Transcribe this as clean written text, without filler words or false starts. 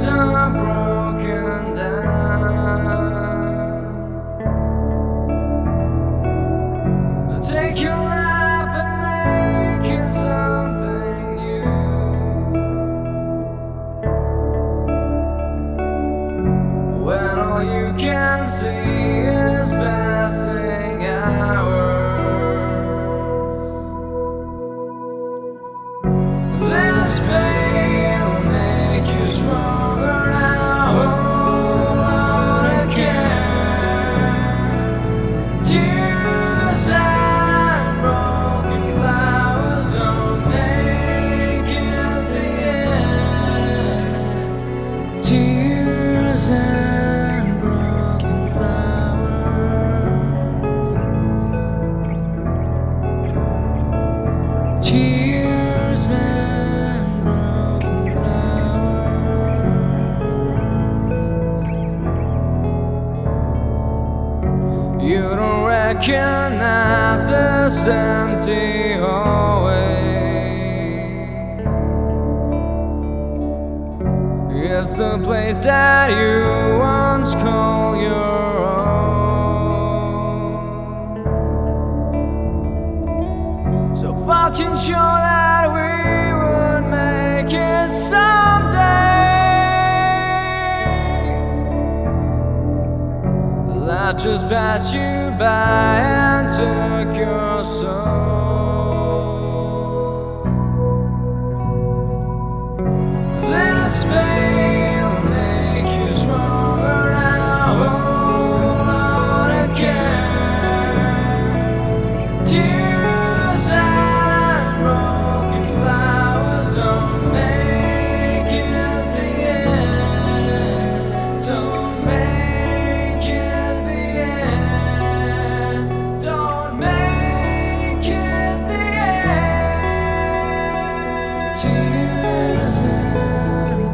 are broken down. Take your life and make it something new. When all you can see is passing hours, this pain will make you stronger now. Hold on again. Tears and broken flowers don't make it the end. Tears and broken flowers. Tears and broken flowers. You don't recognize this empty hallway. It's the place that you once called your own. So fucking sure that we would make it someday. Life just passed you by and took your soul. This pain will make you stronger now. Hold on again. Tears and broken flowers don't make it the end. Don't make it the end. Don't make it the end. Tears and